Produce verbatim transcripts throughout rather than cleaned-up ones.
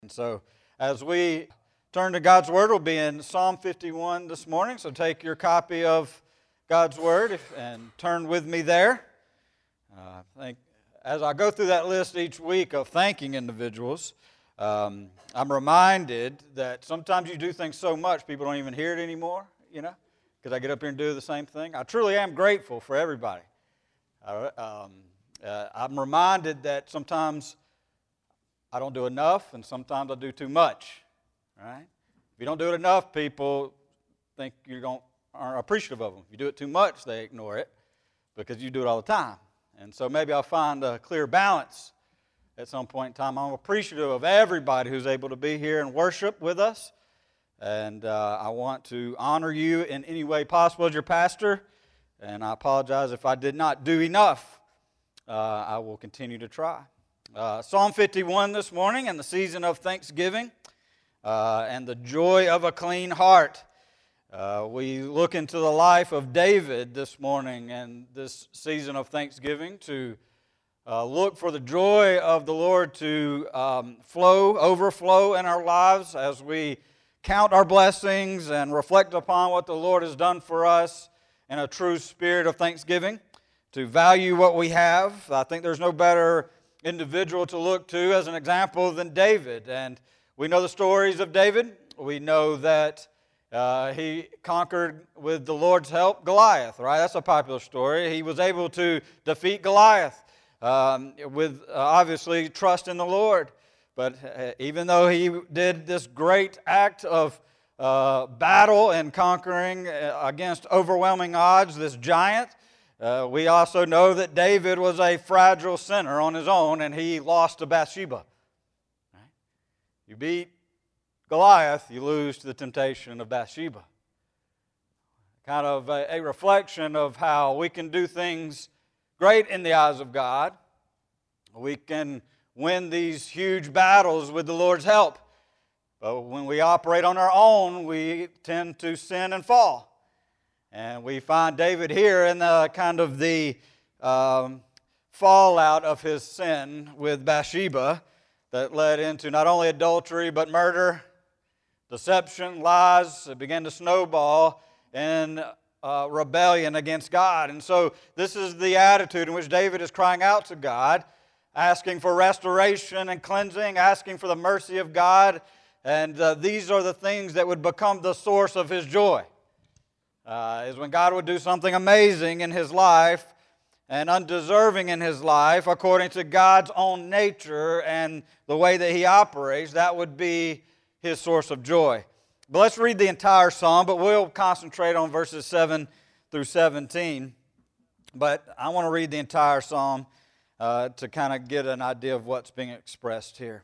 And so as we turn to God's Word, we'll be in Psalm fifty-one this morning. So take your copy of God's Word and turn with me there. Uh, I think as I go through that list each week of thanking individuals, um, I'm reminded that sometimes you do things so much people don't even hear it anymore, you know, because I get up here and do the same thing. I truly am grateful for everybody. I, um, uh, I'm reminded that sometimes I don't do enough, and sometimes I do too much, right? If you don't do it enough, people think you don't aren't appreciative of them. If you do it too much, they ignore it because you do it all the time. And so maybe I'll find a clear balance at some point in time. I'm appreciative of everybody who's able to be here and worship with us, and uh, I want to honor you in any way possible as your pastor, and I apologize if I did not do enough. Uh, I will continue to try. Uh, Psalm fifty-one this morning, and the season of Thanksgiving uh, and the joy of a clean heart. Uh, we look into the life of David this morning and this season of Thanksgiving to uh, look for the joy of the Lord to um, flow, overflow in our lives as we count our blessings and reflect upon what the Lord has done for us in a true spirit of thanksgiving, to value what we have. I think there's no better individual to look to as an example than David. And we know the stories of David. We know that uh, he conquered, with the Lord's help, Goliath, right? That's a popular story. He was able to defeat Goliath um, with uh, obviously trust in the Lord. But uh, even though he did this great act of uh, battle and conquering uh, against overwhelming odds, this giant, Uh, we also know that David was a fragile sinner on his own, and he lost to Bathsheba. Right? You beat Goliath, you lose to the temptation of Bathsheba. Kind of a, a reflection of how we can do things great in the eyes of God. We can win these huge battles with the Lord's help. But when we operate on our own, we tend to sin and fall. And we find David here in the kind of the um, fallout of his sin with Bathsheba that led into not only adultery but murder, deception, lies. It began to snowball in uh, rebellion against God. And so this is the attitude in which David is crying out to God, asking for restoration and cleansing, asking for the mercy of God. And uh, these are the things that would become the source of his joy. Uh, is when God would do something amazing in his life and undeserving in his life according to God's own nature and the way that he operates. That would be his source of joy. But let's read the entire psalm, but we'll concentrate on verses seven through seventeen. But I want to read the entire psalm uh, to kind of get an idea of what's being expressed here.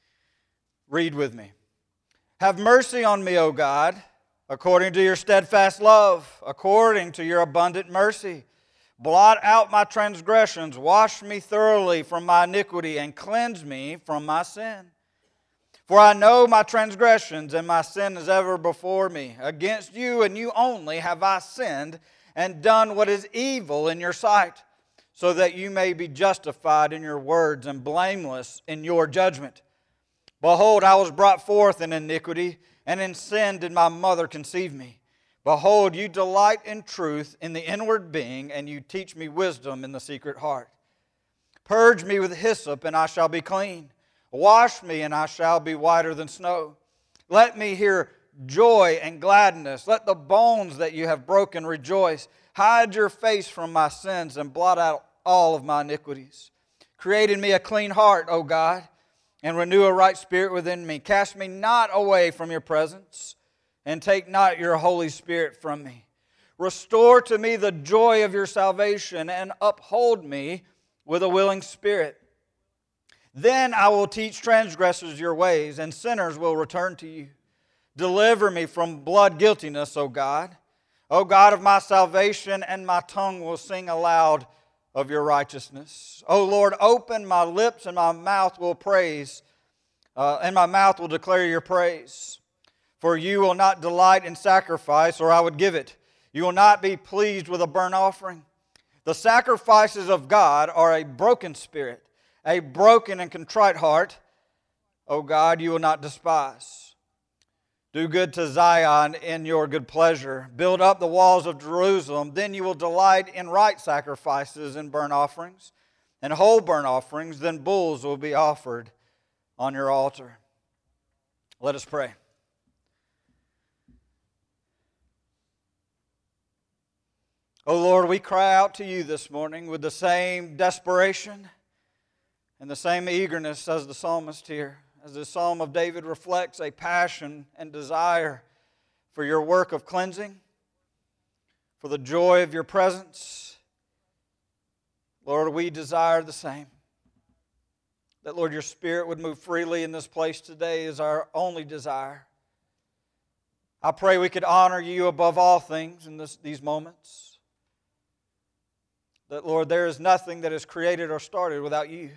Read with me. Have mercy on me, O God, according to your steadfast love, according to your abundant mercy. Blot out my transgressions, wash me thoroughly from my iniquity, and cleanse me from my sin. For I know my transgressions, and my sin is ever before me. Against you and you only have I sinned, and done what is evil in your sight, so that you may be justified in your words, and blameless in your judgment. Behold, I was brought forth in iniquity, and in sin did my mother conceive me. Behold, you delight in truth in the inward being, and you teach me wisdom in the secret heart. Purge me with hyssop, and I shall be clean. Wash me, and I shall be whiter than snow. Let me hear joy and gladness. Let the bones that you have broken rejoice. Hide your face from my sins, and blot out all of my iniquities. Create in me a clean heart, O God, and renew a right spirit within me. Cast me not away from your presence, and take not your Holy Spirit from me. Restore to me the joy of your salvation, and uphold me with a willing spirit. Then I will teach transgressors your ways, and sinners will return to you. Deliver me from blood guiltiness, O God. O God of my salvation, and my tongue will sing aloud of your righteousness. O Lord, open my lips, and my mouth will praise, uh, and my mouth will declare your praise. For you will not delight in sacrifice, or I would give it. You will not be pleased with a burnt offering. The sacrifices of God are a broken spirit, a broken and contrite heart. O God, you will not despise. Do good to Zion in your good pleasure. Build up the walls of Jerusalem. Then you will delight in right sacrifices and burnt offerings, and whole burnt offerings. Then bulls will be offered on your altar. Let us pray. O Lord, we cry out to you this morning with the same desperation and the same eagerness as the psalmist here. As the Psalm of David reflects a passion and desire for your work of cleansing, for the joy of your presence. Lord, we desire the same. That, Lord, your Spirit would move freely in this place today is our only desire. I pray we could honor you above all things in this, these moments. That, Lord, there is nothing that is created or started without you.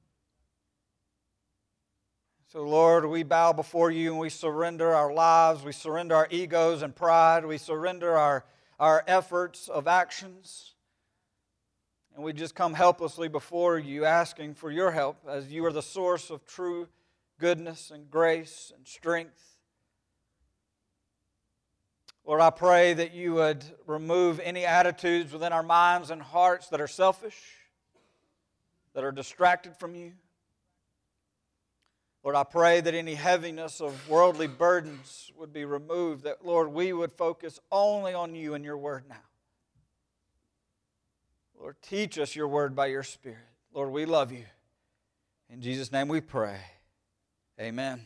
So, Lord, we bow before you and we surrender our lives, we surrender our egos and pride, we surrender our, our efforts of actions, and we just come helplessly before you asking for your help as you are the source of true goodness and grace and strength. Lord, I pray that you would remove any attitudes within our minds and hearts that are selfish, that are distracted from you. Lord, I pray that any heaviness of worldly burdens would be removed, that, Lord, we would focus only on you and your word now. Lord, teach us your word by your Spirit. Lord, we love you. In Jesus' name we pray. Amen.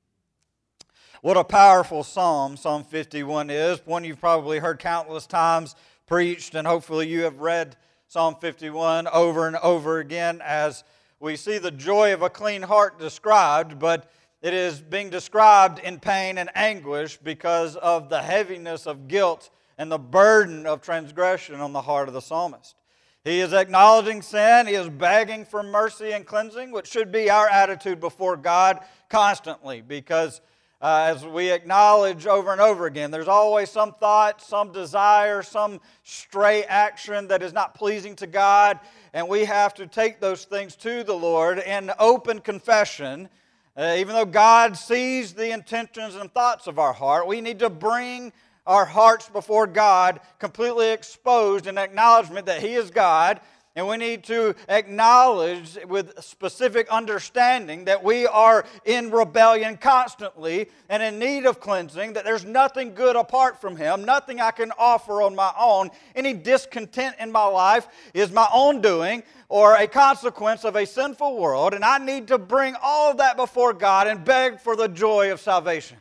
What a powerful psalm Psalm fifty-one is. One you've probably heard countless times preached, and hopefully you have read Psalm fifty-one over and over again as we see the joy of a clean heart described, but it is being described in pain and anguish because of the heaviness of guilt and the burden of transgression on the heart of the psalmist. He is acknowledging sin, he is begging for mercy and cleansing, which should be our attitude before God constantly, because uh, as we acknowledge over and over again, there's always some thought, some desire, some stray action that is not pleasing to God, and we have to take those things to the Lord in open confession. Uh, even though God sees the intentions and thoughts of our heart, we need to bring our hearts before God completely exposed in acknowledgement that He is God. And we need to acknowledge with specific understanding that we are in rebellion constantly and in need of cleansing, that there's nothing good apart from Him, nothing I can offer on my own. Any discontent in my life is my own doing or a consequence of a sinful world, and I need to bring all of that before God and beg for the joy of salvation.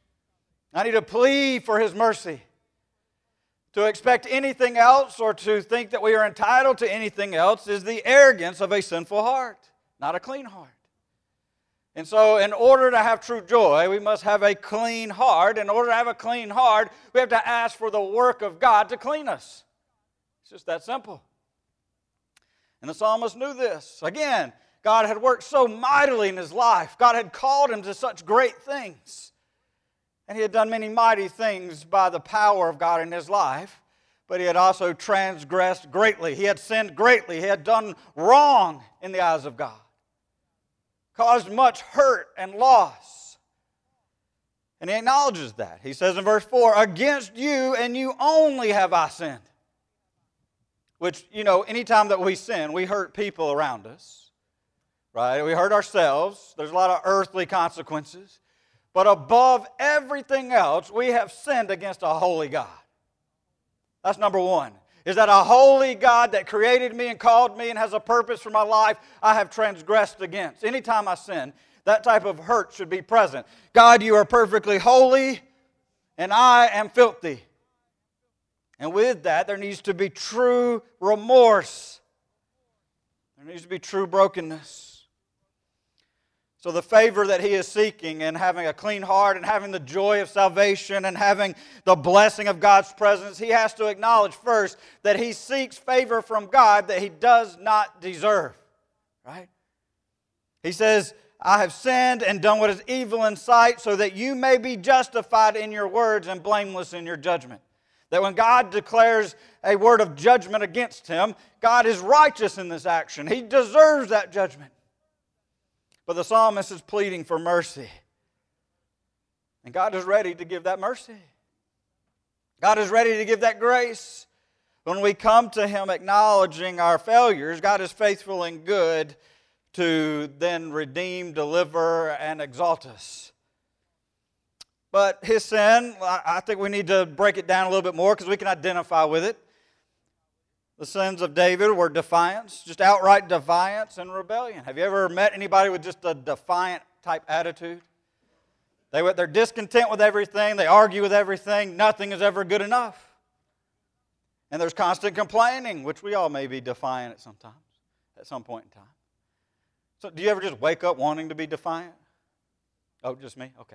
I need to plead for His mercy. To expect anything else or to think that we are entitled to anything else is the arrogance of a sinful heart, not a clean heart. And so in order to have true joy, we must have a clean heart. In order to have a clean heart, we have to ask for the work of God to clean us. It's just that simple. And the psalmist knew this. Again, God had worked so mightily in his life. God had called him to such great things. And he had done many mighty things by the power of God in his life, but he had also transgressed greatly. He had sinned greatly. He had done wrong in the eyes of God, caused much hurt and loss. And he acknowledges that. He says in verse four, "Against you and you only have I sinned." Which, you know, anytime that we sin, we hurt people around us, right? We hurt ourselves. There's a lot of earthly consequences. But above everything else, we have sinned against a holy God. That's number one. Is that a holy God that created me and called me and has a purpose for my life, I have transgressed against. Anytime I sin, that type of hurt should be present. God, you are perfectly holy, and I am filthy. And with that, there needs to be true remorse. There needs to be true brokenness. So the favor that he is seeking and having a clean heart and having the joy of salvation and having the blessing of God's presence, he has to acknowledge first that he seeks favor from God that he does not deserve. Right? He says, "I have sinned and done what is evil in sight so that you may be justified in your words and blameless in your judgment." That when God declares a word of judgment against him, God is righteous in this action. He deserves that judgment. But the psalmist is pleading for mercy. And God is ready to give that mercy. God is ready to give that grace. When we come to Him acknowledging our failures, God is faithful and good to then redeem, deliver, and exalt us. But His sin, I think we need to break it down a little bit more because we can identify with it. The sins of David were defiance, just outright defiance and rebellion. Have you ever met anybody with just a defiant type attitude? They, they're discontent with everything. They argue with everything. Nothing is ever good enough. And there's constant complaining, which we all may be defiant at some times, at some point in time. So do you ever just wake up wanting to be defiant? Oh, just me? Okay.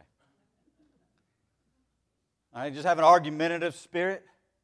All right, just have an argumentative spirit.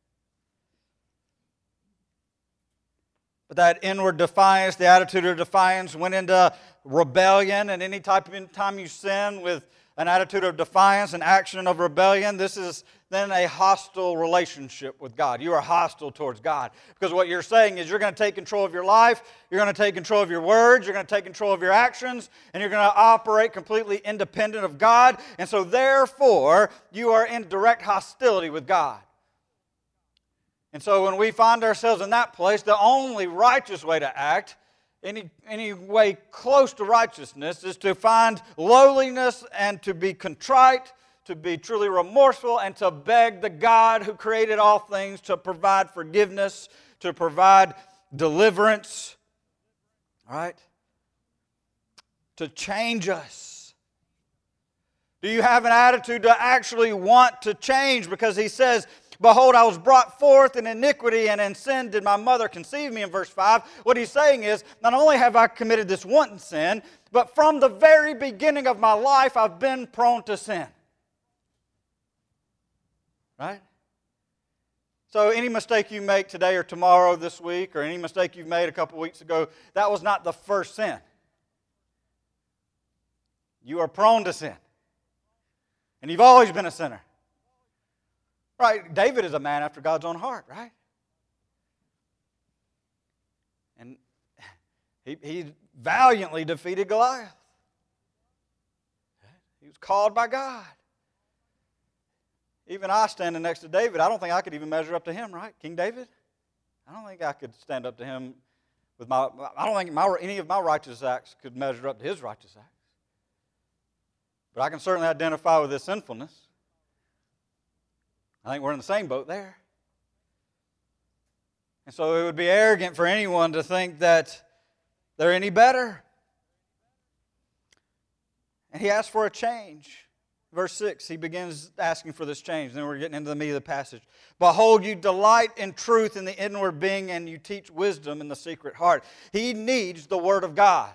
But that inward defiance, the attitude of defiance, went into rebellion. And any type of time you sin with an attitude of defiance, an action of rebellion, this is then a hostile relationship with God. You are hostile towards God. Because what you're saying is you're going to take control of your life, you're going to take control of your words, you're going to take control of your actions, and you're going to operate completely independent of God. And so therefore, you are in direct hostility with God. And so when we find ourselves in that place, the only righteous way to act, any, any way close to righteousness, is to find lowliness and to be contrite, to be truly remorseful, and to beg the God who created all things to provide forgiveness, to provide deliverance, all right? To change us. Do you have an attitude to actually want to change? Because He says, behold, I was brought forth in iniquity, and in sin did my mother conceive me, in verse five. What He's saying is, not only have I committed this one sin, but from the very beginning of my life, I've been prone to sin. Right? So any mistake you make today or tomorrow this week, or any mistake you've made a couple weeks ago, that was not the first sin. You are prone to sin. And you've always been a sinner. Right? David is a man after God's own heart, right? And he, he valiantly defeated Goliath. He was called by God. Even I standing next to David, I don't think I could even measure up to him, right? King David? I don't think I could stand up to him with my, I don't think my, any of my righteous acts could measure up to his righteous acts. But I can certainly identify with his sinfulness. I think we're in the same boat there. And so it would be arrogant for anyone to think that they're any better. And he asked for a change. Verse six, he begins asking for this change. Then we're getting into the meat of the passage. Behold, you delight in truth in the inward being, and you teach wisdom in the secret heart. He needs the Word of God.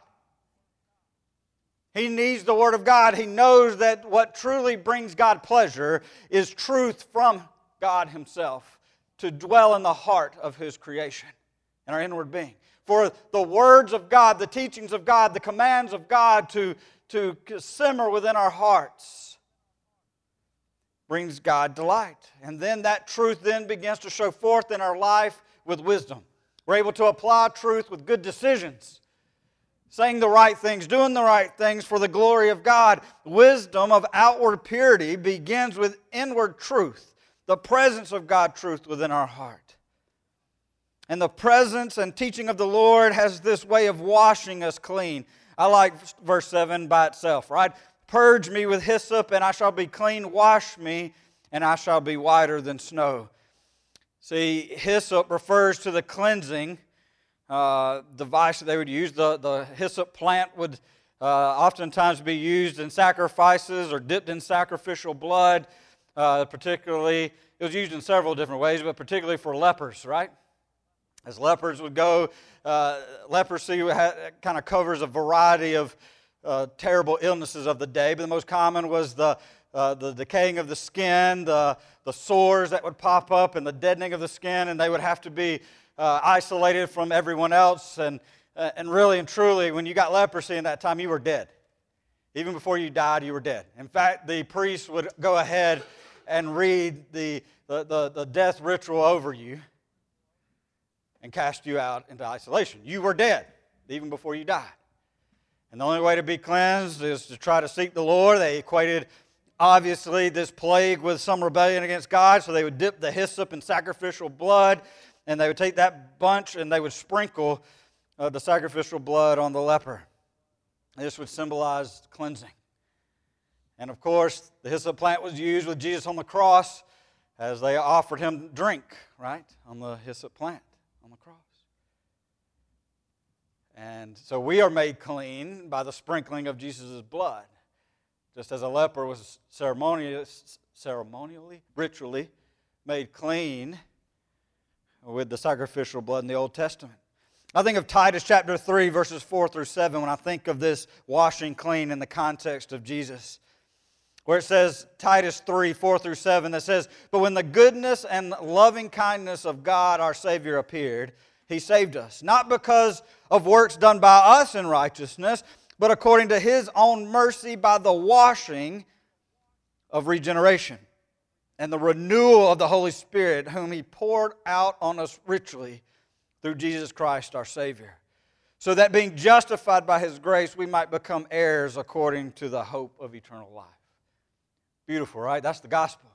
He needs the Word of God. He knows that what truly brings God pleasure is truth from God Himself to dwell in the heart of His creation, in our inward being. For the words of God, the teachings of God, the commands of God to, to simmer within our hearts brings God delight. And then that truth then begins to show forth in our life with wisdom. We're able to apply truth with good decisions. Saying the right things, doing the right things for the glory of God. Wisdom of outward purity begins with inward truth, the presence of God truth within our heart. And the presence and teaching of the Lord has this way of washing us clean. I like verse seven by itself, right? Purge me with hyssop, and I shall be clean. Wash me, and I shall be whiter than snow. See, hyssop refers to the cleansing Uh, device that they would use. The, the hyssop plant would uh, oftentimes be used in sacrifices or dipped in sacrificial blood. Uh, particularly, it was used in several different ways, but particularly for lepers, right? As lepers would go, uh, leprosy kind of covers a variety of uh, terrible illnesses of the day, but the most common was the Uh, the decaying of the skin, the, the sores that would pop up, and the deadening of the skin, and they would have to be uh, isolated from everyone else. And, uh, and really and truly, when you got leprosy in that time, you were dead. Even before you died, you were dead. In fact, the priest would go ahead and read the, the, the, the death ritual over you and cast you out into isolation. You were dead even before you died. And the only way to be cleansed is to try to seek the Lord. They equated, obviously, this plague with some rebellion against God, so they would dip the hyssop in sacrificial blood, and they would take that bunch and they would sprinkle uh, the sacrificial blood on the leper. This would symbolize cleansing. And of course, the hyssop plant was used with Jesus on the cross as they offered him drink, right, on the hyssop plant on the cross. And so we are made clean by the sprinkling of Jesus' blood. Just as a leper was ceremonially, ceremonially, ritually made clean with the sacrificial blood in the Old Testament. I think of Titus chapter three, verses four through seven, when I think of this washing clean in the context of Jesus. Where it says, Titus three, four through seven, that says, "But when the goodness and loving kindness of God our Savior appeared, He saved us, not because of works done by us in righteousness, but according to His own mercy by the washing of regeneration and the renewal of the Holy Spirit, whom He poured out on us richly through Jesus Christ our Savior, so that being justified by His grace, we might become heirs according to the hope of eternal life." Beautiful, right? That's the gospel.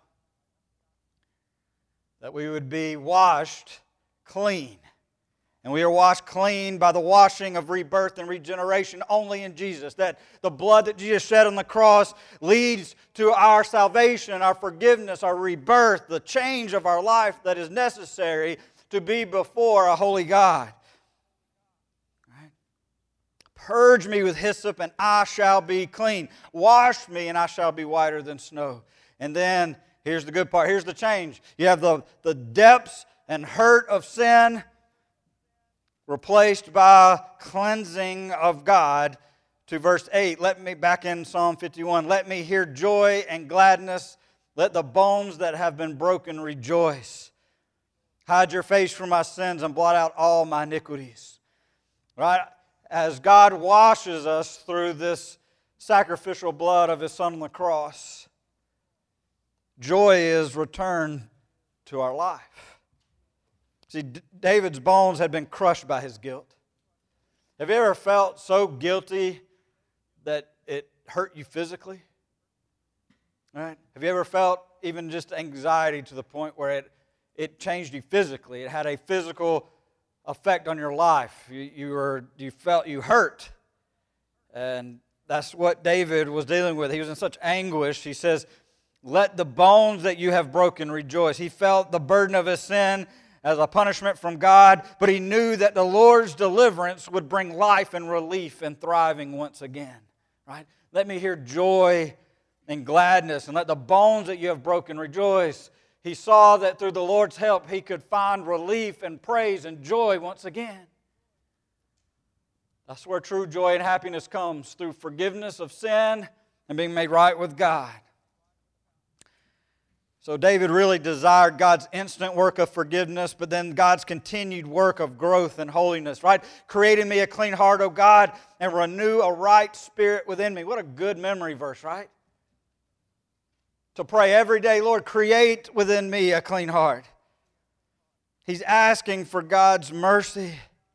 That we would be washed clean. And we are washed clean by the washing of rebirth and regeneration only in Jesus. That the blood that Jesus shed on the cross leads to our salvation, our forgiveness, our rebirth, the change of our life that is necessary to be before a holy God. Right? "Purge me with hyssop and I shall be clean. Wash me and I shall be whiter than snow." And then, here's the good part, here's the change. You have the, the depths and hurt of sin replaced by cleansing of God, to verse eight. Let me, back in Psalm fifty-one, "Let me hear joy and gladness. Let the bones that have been broken rejoice. Hide your face from my sins and blot out all my iniquities." Right? As God washes us through this sacrificial blood of His Son on the cross, joy is returned to our life. See, David's bones had been crushed by his guilt. Have you ever felt so guilty that it hurt you physically? Right? Have you ever felt even just anxiety to the point where it, it changed you physically? It had a physical effect on your life. You, you, were, you felt you hurt. And that's what David was dealing with. He was in such anguish. He says, "Let the bones that you have broken rejoice." He felt the burden of his sin as a punishment from God, but he knew that the Lord's deliverance would bring life and relief and thriving once again. Right? "Let me hear joy and gladness, and let the bones that you have broken rejoice." He saw that through the Lord's help he could find relief and praise and joy once again. That's where true joy and happiness comes, through forgiveness of sin and being made right with God. So David really desired God's instant work of forgiveness, but then God's continued work of growth and holiness, right? "Create in me a clean heart, O God, and renew a right spirit within me." What a good memory verse, right? To pray every day, "Lord, create within me a clean heart." He's asking for God's mercy.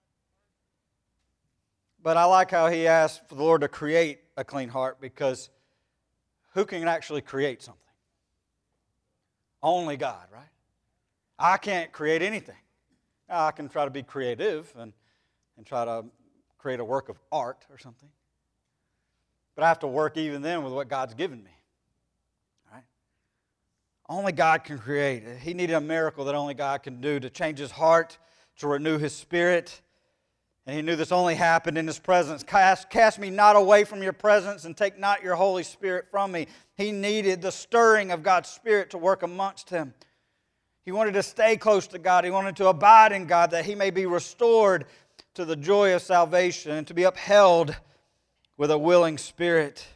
But I like how he asked for the Lord to create a clean heart, because who can actually create something? Only God, right? I can't create anything. Now, I can try to be creative and, and try to create a work of art or something. But I have to work even then with what God's given me. Right? Only God can create. He needed a miracle that only God can do to change his heart, to renew his spirit. And he knew this only happened in his presence. Cast, cast me not away from your presence, and take not your Holy Spirit from me. He needed the stirring of God's Spirit to work amongst him. He wanted to stay close to God. He wanted to abide in God, that he may be restored to the joy of salvation and to be upheld with a willing spirit.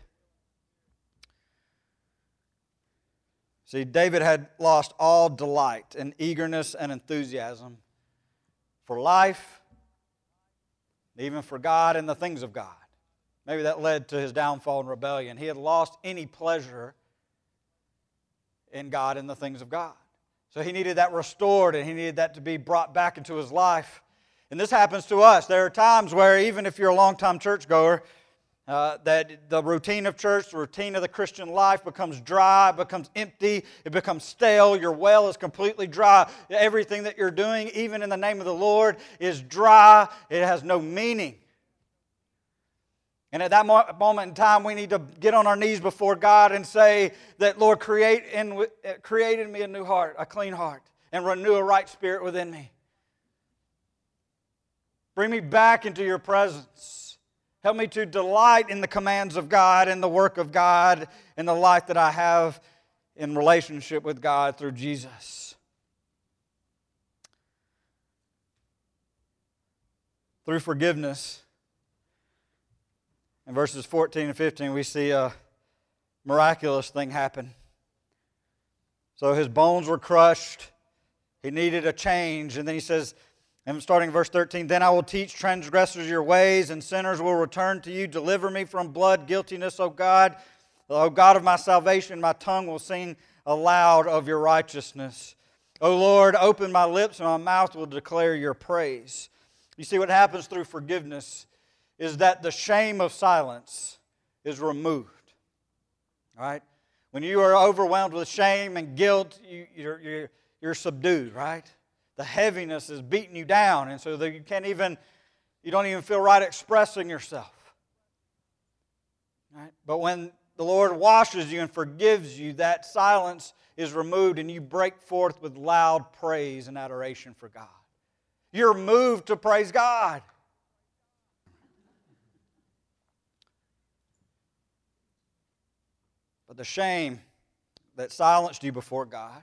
See, David had lost all delight and eagerness and enthusiasm for life, even for God and the things of God. Maybe that led to his downfall and rebellion. He had lost any pleasure in God and the things of God. So he needed that restored, and he needed that to be brought back into his life. And this happens to us. There are times where, even if you're a long-time churchgoer, Uh, that the routine of church, the routine of the Christian life becomes dry, it becomes empty, it becomes stale. Your well is completely dry. Everything that you're doing, even in the name of the Lord, is dry. It has no meaning. And at that moment in time, we need to get on our knees before God and say that, Lord, create in, create in me a new heart, a clean heart, and renew a right spirit within me. Bring me back into your presence. Help me to delight in the commands of God and the work of God and the life that I have in relationship with God through Jesus. Through forgiveness, in verses fourteen and fifteen, we see a miraculous thing happen. So his bones were crushed. He needed a change. And then he says, and starting in verse thirteen, then I will teach transgressors your ways, and sinners will return to you. Deliver me from blood guiltiness, O God. O God of my salvation, my tongue will sing aloud of your righteousness. O Lord, open my lips, and my mouth will declare your praise. You see, what happens through forgiveness is that the shame of silence is removed. All right? When you are overwhelmed with shame and guilt, you, you're, you're, you're subdued, right? The heaviness is beating you down, and so that you can't even, you don't even feel right expressing yourself. Right? But when the Lord washes you and forgives you, that silence is removed, and you break forth with loud praise and adoration for God. You're moved to praise God. But the shame that silenced you before God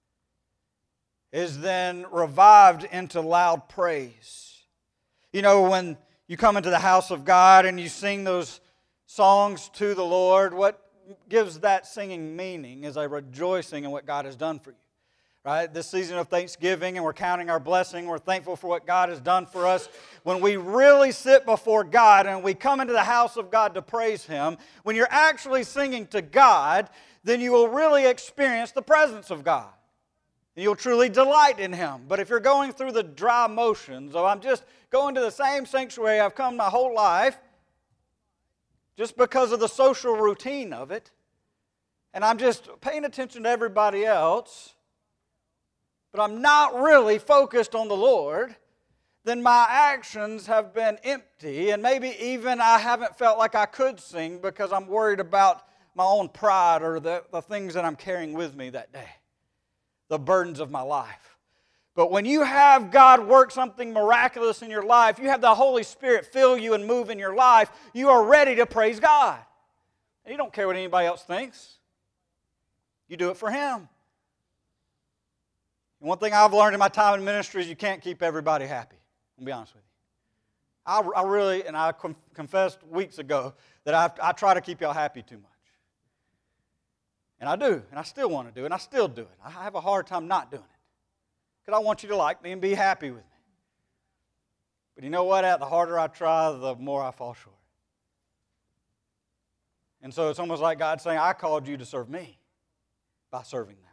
is then revived into loud praise. You know, when you come into the house of God and you sing those songs to the Lord, what gives that singing meaning is a rejoicing in what God has done for you. Right? This season of Thanksgiving, and we're counting our blessing, we're thankful for what God has done for us. When we really sit before God and we come into the house of God to praise Him, when you're actually singing to God, then you will really experience the presence of God. And you'll truly delight in Him. But if you're going through the dry motions of I'm just going to the same sanctuary I've come my whole life, just because of the social routine of it, and I'm just paying attention to everybody else, but I'm not really focused on the Lord, then my actions have been empty, and maybe even I haven't felt like I could sing because I'm worried about my own pride or the, the things that I'm carrying with me that day, the burdens of my life. But when you have God work something miraculous in your life, you have the Holy Spirit fill you and move in your life, you are ready to praise God. And you don't care what anybody else thinks. You do it for Him. And one thing I've learned in my time in ministry is you can't keep everybody happy. I'll be honest with you. I, I really, and I confessed weeks ago that I, I try to keep y'all happy too much. And I do, and I still want to do it, and I still do it. I have a hard time not doing it. Because I want you to like me and be happy with me. But you know what? The harder I try, the more I fall short. And so it's almost like God saying, I called you to serve me by serving them.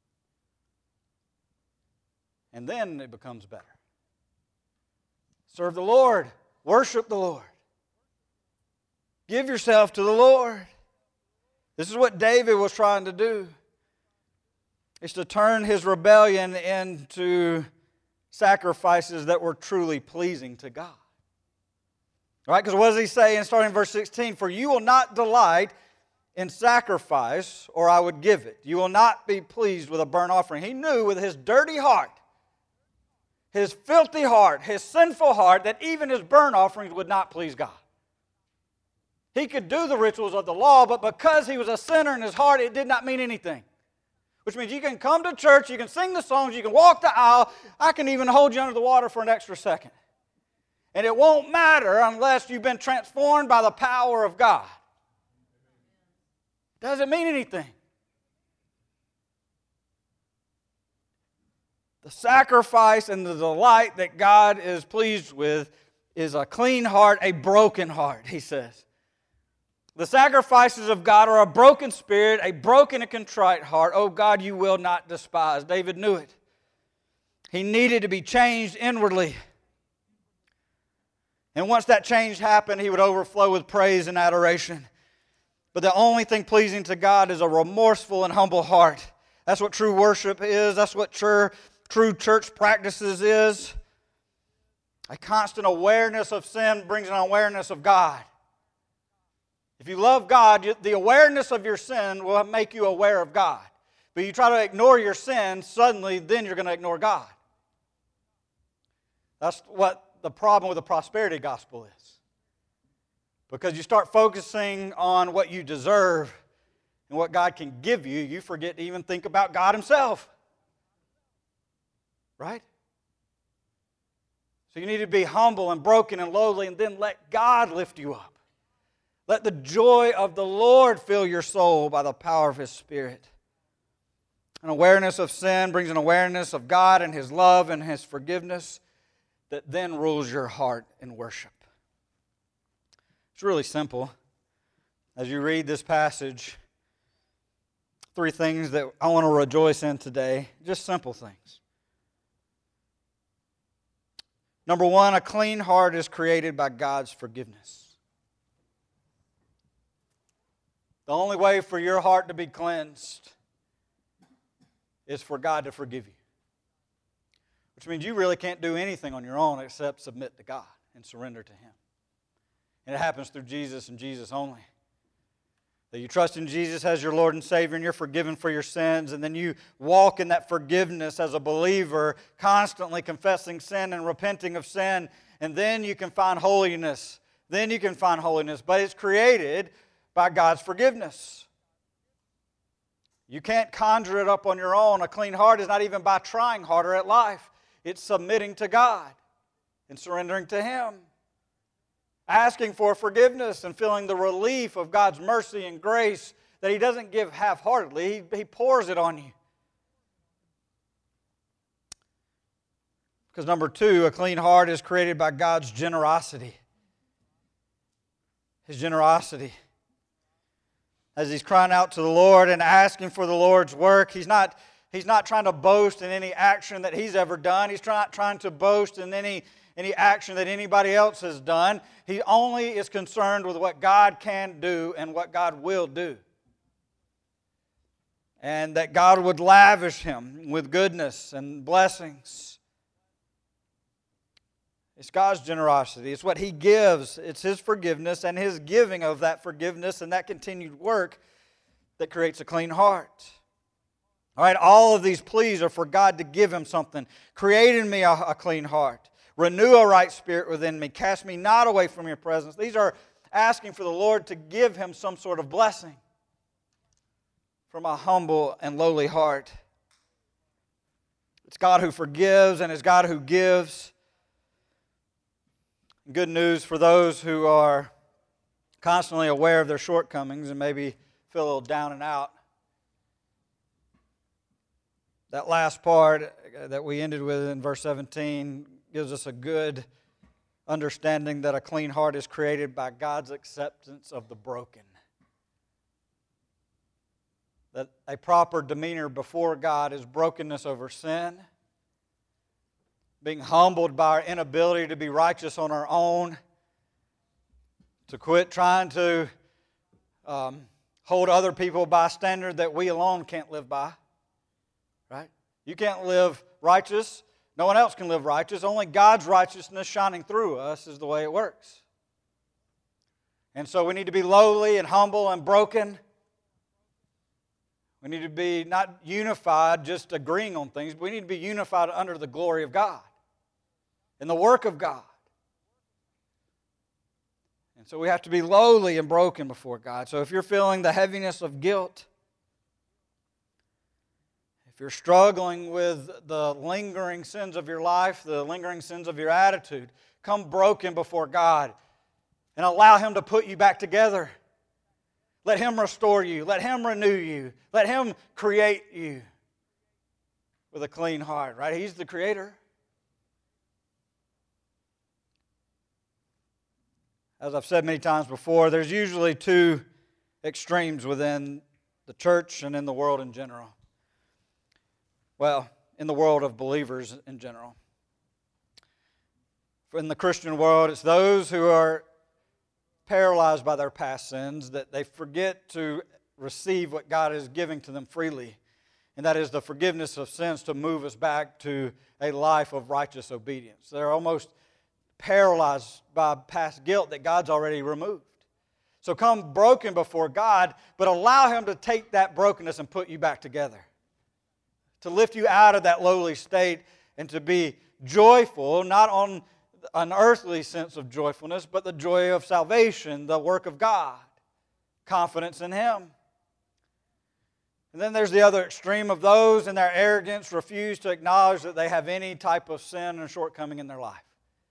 And then it becomes better. Serve the Lord. Worship the Lord. Give yourself to the Lord. This is what David was trying to do. It's to turn his rebellion into sacrifices that were truly pleasing to God. All right, because what does he say in starting in verse sixteen? For you will not delight in sacrifice, or I would give it. You will not be pleased with a burnt offering. He knew with his dirty heart, his filthy heart, his sinful heart, that even his burnt offerings would not please God. He could do the rituals of the law, but because he was a sinner in his heart, it did not mean anything. Which means you can come to church, you can sing the songs, you can walk the aisle, I can even hold you under the water for an extra second. And it won't matter unless you've been transformed by the power of God. Doesn't mean anything. The sacrifice and the delight that God is pleased with is a clean heart, a broken heart, he says. The sacrifices of God are a broken spirit, a broken and contrite heart. Oh God, you will not despise. David knew it. He needed to be changed inwardly. And once that change happened, he would overflow with praise and adoration. But the only thing pleasing to God is a remorseful and humble heart. That's what true worship is. That's what true, true church practices is. A constant awareness of sin brings an awareness of God. If you love God, the awareness of your sin will make you aware of God. But you try to ignore your sin, suddenly then you're going to ignore God. That's what the problem with the prosperity gospel is. Because you start focusing on what you deserve and what God can give you, you forget to even think about God Himself. Right? So you need to be humble and broken and lowly, and then let God lift you up. Let the joy of the Lord fill your soul by the power of His Spirit. An awareness of sin brings an awareness of God and His love and His forgiveness that then rules your heart in worship. It's really simple. As you read this passage, three things that I want to rejoice in today, just simple things. Number one, a clean heart is created by God's forgiveness. The only way for your heart to be cleansed is for God to forgive you. Which means you really can't do anything on your own except submit to God and surrender to Him. And it happens through Jesus and Jesus only. That you trust in Jesus as your Lord and Savior and you're forgiven for your sins, and then you walk in that forgiveness as a believer, constantly confessing sin and repenting of sin, and then you can find holiness. Then you can find holiness, but it's created by God's forgiveness. You can't conjure it up on your own. A clean heart is not even by trying harder at life. It's submitting to God and surrendering to Him. Asking for forgiveness and feeling the relief of God's mercy and grace that He doesn't give half-heartedly. He, he pours it on you. Because number two, a clean heart is created by God's generosity. His generosity. As he's crying out to the Lord and asking for the Lord's work, he's not, he's not trying to boast in any action that he's ever done. He's not trying to boast in any any action that anybody else has done. He only is concerned with what God can do and what God will do. And that God would lavish him with goodness and blessings. It's God's generosity. It's what He gives. It's His forgiveness and His giving of that forgiveness and that continued work that creates a clean heart. All right, all of these pleas are for God to give Him something. Create in me a, a clean heart. Renew a right spirit within me. Cast me not away from your presence. These are asking for the Lord to give him some sort of blessing from a humble and lowly heart. It's God who forgives and it's God who gives. Good news for those who are constantly aware of their shortcomings and maybe feel a little down and out. That last part that we ended with in verse seventeen gives us a good understanding that a clean heart is created by God's acceptance of the broken. That a proper demeanor before God is brokenness over sin, being humbled by our inability to be righteous on our own, to quit trying to um, hold other people by a standard that we alone can't live by. Right? You can't live righteous. No one else can live righteous. Only God's righteousness shining through us is the way it works. And so we need to be lowly and humble and broken. We need to be not unified just agreeing on things, but we need to be unified under the glory of God and the work of God. And so we have to be lowly and broken before God. So if you're feeling the heaviness of guilt, if you're struggling with the lingering sins of your life, the lingering sins of your attitude, come broken before God and allow Him to put you back together. Let Him restore you. Let Him renew you. Let Him create you with a clean heart, right? He's the Creator. As I've said many times before, there's usually two extremes within the church and in the world in general. Well, in the world of believers in general. in the Christian world, it's those who are paralyzed by their past sins, that they forget to receive what God is giving to them freely. And that is the forgiveness of sins to move us back to a life of righteous obedience. They're almost paralyzed by past guilt that God's already removed. So come broken before God, but allow Him to take that brokenness and put you back together. To lift you out of that lowly state and to be joyful, not on an earthly sense of joyfulness, but the joy of salvation, the work of God, confidence in Him. And then there's the other extreme of those in their arrogance refuse to acknowledge that they have any type of sin or shortcoming in their life.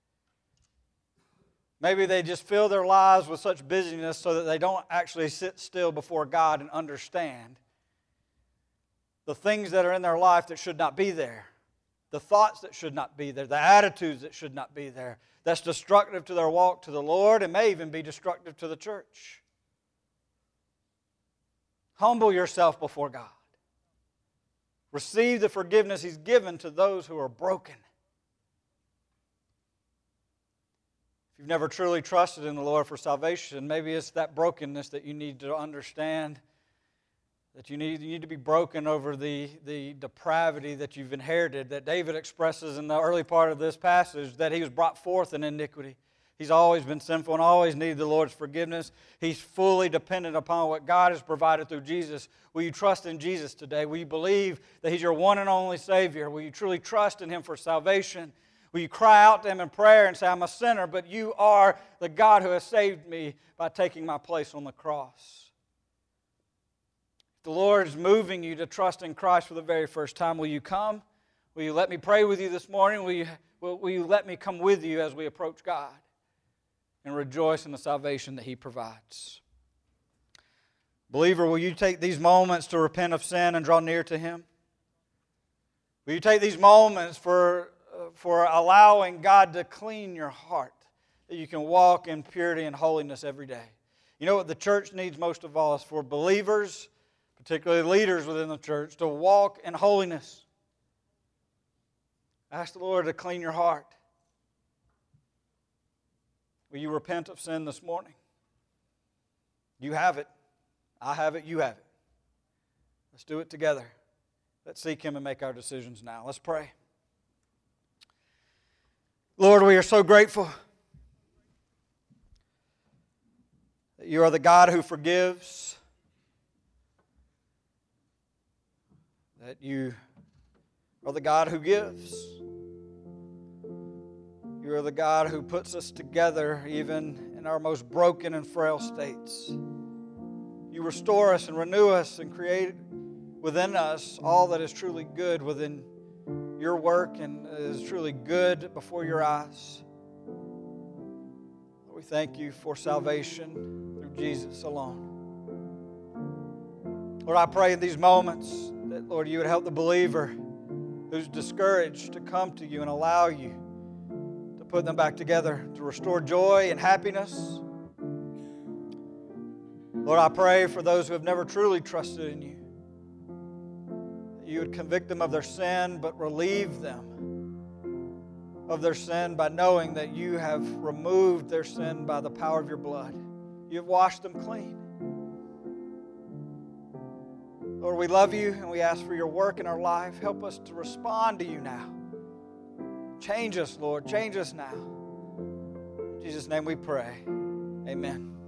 Maybe they just fill their lives with such busyness so that they don't actually sit still before God and understand the things that are in their life that should not be there, the thoughts that should not be there, the attitudes that should not be there, that's destructive to their walk to the Lord and may even be destructive to the church. Humble yourself before God. Receive the forgiveness He's given to those who are broken. If you've never truly trusted in the Lord for salvation, maybe it's that brokenness that you need to understand, that you need, you need to be broken over the, the depravity that you've inherited, that David expresses in the early part of this passage, that he was brought forth in iniquity. He's always been sinful and always needed the Lord's forgiveness. He's fully dependent upon what God has provided through Jesus. Will you trust in Jesus today? Will you believe that He's your one and only Savior? Will you truly trust in Him for salvation? Will you cry out to Him in prayer and say, I'm a sinner, but You are the God who has saved me by taking my place on the cross? If the Lord is moving you to trust in Christ for the very first time, will you come? Will you let me pray with you this morning? Will you, will, will you let me come with you as we approach God and rejoice in the salvation that He provides? Believer, will you take these moments to repent of sin and draw near to Him? Will you take these moments for, uh, for allowing God to clean your heart, that you can walk in purity and holiness every day? You know what the church needs most of all is for believers, particularly leaders within the church, to walk in holiness. Ask the Lord to clean your heart. Will you repent of sin this morning? You have it. I have it. You have it. Let's do it together. Let's seek Him and make our decisions now. Let's pray. Lord, we are so grateful that You are the God who forgives, that You are the God who gives. You are the God who puts us together even in our most broken and frail states. You restore us and renew us and create within us all that is truly good within Your work and is truly good before Your eyes. We thank You for salvation through Jesus alone. Lord, I pray in these moments that, Lord, You would help the believer who's discouraged to come to You and allow You to put them back together, to restore joy and happiness. Lord, I pray for those who have never truly trusted in You, that You would convict them of their sin, but relieve them of their sin by knowing that You have removed their sin by the power of Your blood. You have washed them clean. Lord, we love You and we ask for Your work in our life. Help us to respond to You now. Change us, Lord. Change us now. In Jesus' name we pray. Amen.